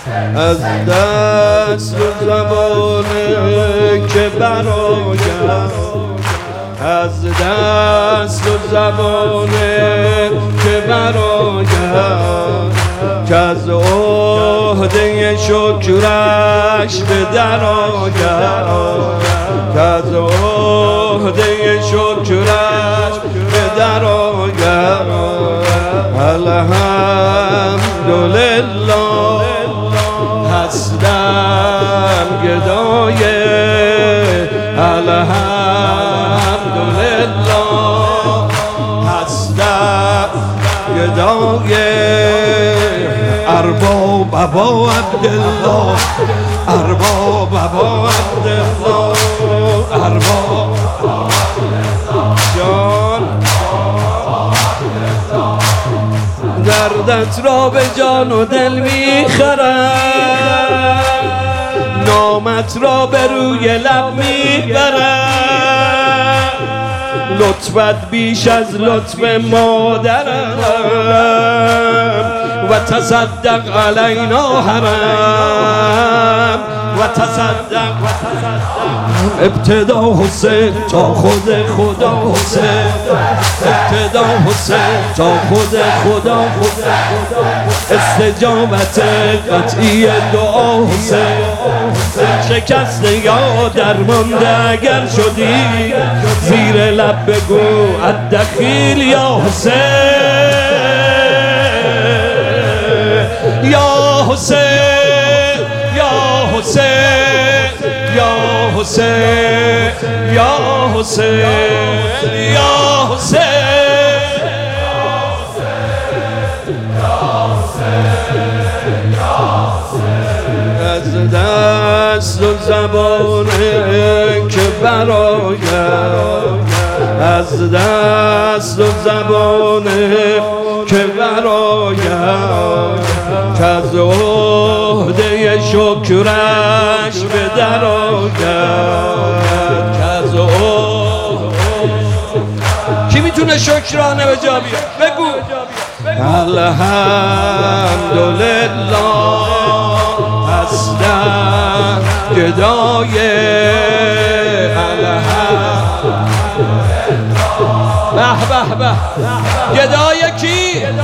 از دست و زبانه که برایم، از دست و زبانه که برایم، که از عهده شکرش به در آیم، که از عهده شکرش به در آیم. الحمدلله هستم گدای، الحمدلله هستم گدای. ارباب ابا عبدالله، ارباب ابا عبدالله، ارباب جان دردت را به جان و دل میخرم، نامت را به روی لب میبرم، لطفت بیش از لطف مادرم و تصدق علینا حرم و تصدق. ابتدا حسین تا خود خدا حسین، ابتدا حسین تا خود خدا، استجابت قطعی دعا حسین. شکست یا درمانده اگر شدی، زیر لب بگو الدخیل یا حسین، یا حسین، یا حسین، یا حسین، یا حسین، یا حسین. از دست و زبانه که برایم، از دست و زبانه که برایم، که از عهده شکرش به در آید، که از کی میتونه شکرانه به جا بیاد؟ بگو. الحمدلله هستم گدای، به به به. گدای کی؟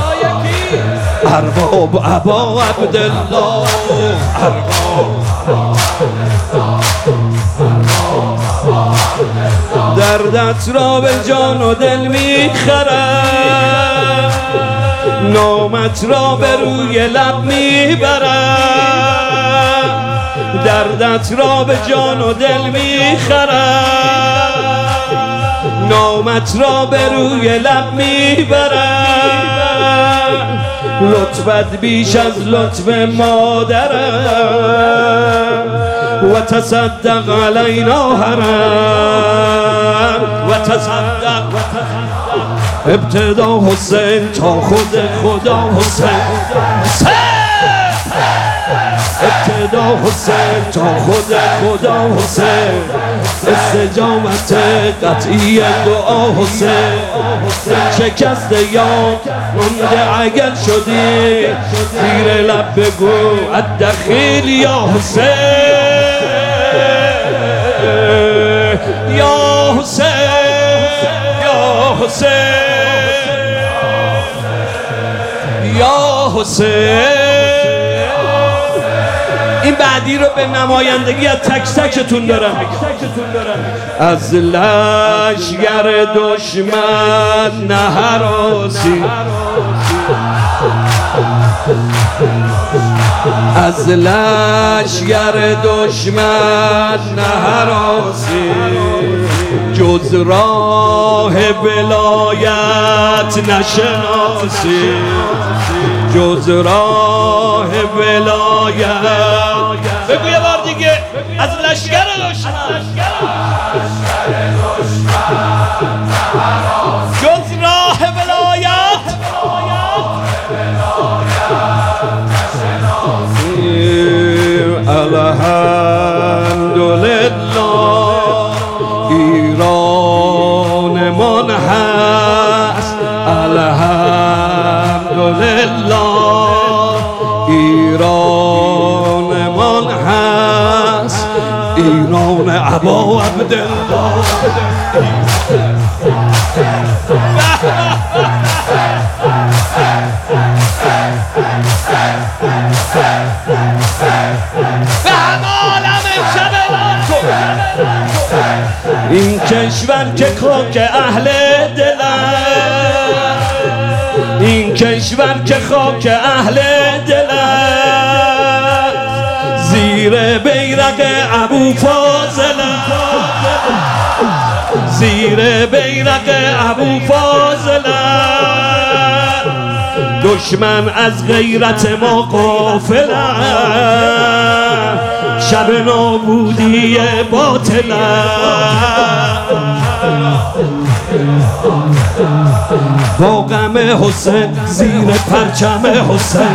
ارباب ابا عبدالله، ارباب دردت را به جان و دل میخرم، نامت را به روی لب میبرم، دردت را به جان و دل میخرم، نامت را به روی لب میبرم، لطفت بیش از لطف مادرم و تصدق علینا حرم و تصدق. ابتدا حسین تا خود خدا حسین، ابتدا حسین تا خود خدا حسین، استجابت قطعی دعا حسین. شکست یاد مونده اگر شدی، زیر لب بگو الدخیل یا حسین، یا حسین، یا حسین، یا حسین. این بعدی رو به نمایندگی از تک تکتون دارم میگم. از لشگر دشمن نهراسی، از لشگر دشمن نهراسی، جز راه ولایت نشناسی، جز راه ولایت. بگو یه بار دیگه. از لشگر دشمن، جز راه ولایت الحمدلله. ایران من هست الحمدلله، ایران جان ابا عبدالله. این کشور که خاک اهل دل است، این کشور که خاک اهل دل است، زیر بیرق ابو فاضل است، زیر بیرق ابو فاضل است. دشمن از غیرت ما غافل است، شب نابودی باطل است. با غم حسین زیر پرچم حسین،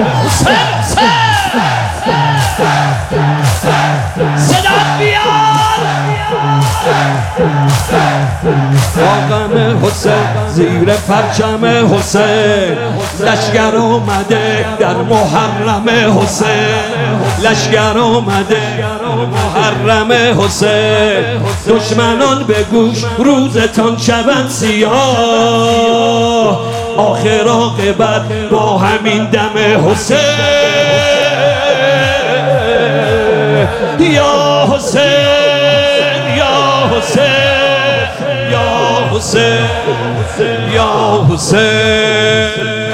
صدا بیار. با غم حسین زیر پرچم حسین، لشگر آمده در محرم حسین، لشگر آمده محرم حسین. دشمنان به گوش روزتان شوند سیاه، آخر عاقبت با همین دم حسین. یا حسین یا حسین یا حسین یا حسین.